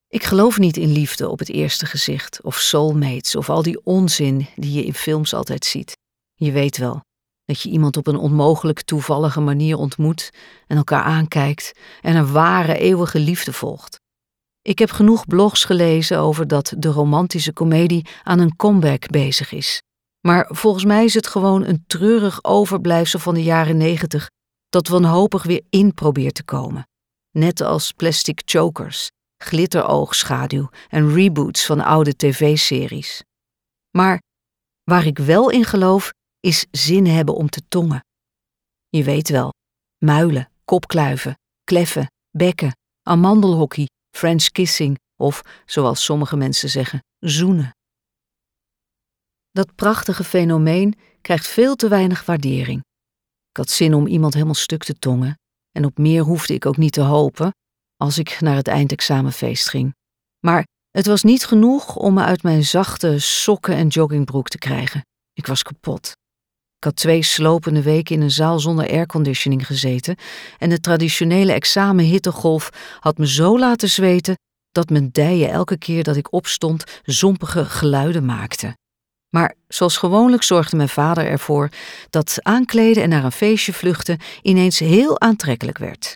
Ik geloof niet in liefde op het eerste gezicht, of soulmates, of al die onzin die je in films altijd ziet. Je weet wel, dat je iemand op een onmogelijk toevallige manier ontmoet en elkaar aankijkt en een ware eeuwige liefde volgt. Ik heb genoeg blogs gelezen over dat de romantische komedie aan een comeback bezig is. Maar volgens mij is het gewoon een treurig overblijfsel van de jaren 90 dat wanhopig weer in probeert te komen. Net als plastic chokers, glitteroogschaduw en reboots van oude tv-series. Maar waar ik wel in geloof, is zin hebben om te tongen. Je weet wel, muilen, kopkluiven, kleffen, bekken, amandelhockey, French kissing of, zoals sommige mensen zeggen, zoenen. Dat prachtige fenomeen krijgt veel te weinig waardering. Ik had zin om iemand helemaal stuk te tongen en op meer hoefde ik ook niet te hopen als ik naar het eindexamenfeest ging. Maar het was niet genoeg om me uit mijn zachte sokken en joggingbroek te krijgen. Ik was kapot. Ik had 2 slopende weken in een zaal zonder airconditioning gezeten en de traditionele examenhittegolf had me zo laten zweten dat mijn dijen elke keer dat ik opstond zompige geluiden maakten. Maar zoals gewoonlijk zorgde mijn vader ervoor dat aankleden en naar een feestje vluchten ineens heel aantrekkelijk werd.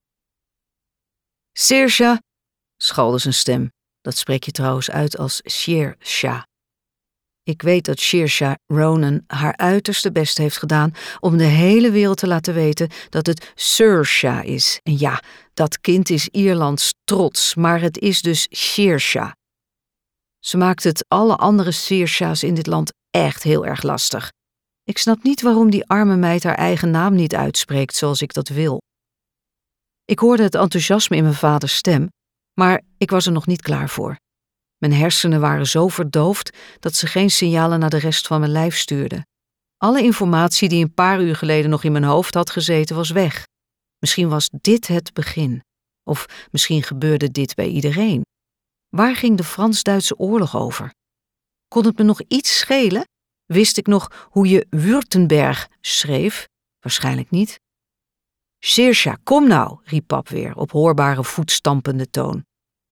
Saoirse, schalde zijn stem. Dat spreek je trouwens uit als Saoirse. Ik weet dat Saoirse Ronan haar uiterste best heeft gedaan om de hele wereld te laten weten dat het Saoirse is. En ja, dat kind is Ierlands trots, maar het is dus Saoirse. Ze maakt het alle andere Saoirse's in dit land echt heel erg lastig. Ik snap niet waarom die arme meid haar eigen naam niet uitspreekt zoals ik dat wil. Ik hoorde het enthousiasme in mijn vaders stem, maar ik was er nog niet klaar voor. Mijn hersenen waren zo verdoofd dat ze geen signalen naar de rest van mijn lijf stuurden. Alle informatie die een paar uur geleden nog in mijn hoofd had gezeten was weg. Misschien was dit het begin. Of misschien gebeurde dit bij iedereen. Waar ging de Frans-Duitse oorlog over? Kon het me nog iets schelen? Wist ik nog hoe je Württemberg schreef? Waarschijnlijk niet. Saoirse, kom nou, riep pap weer op hoorbare voetstampende toon.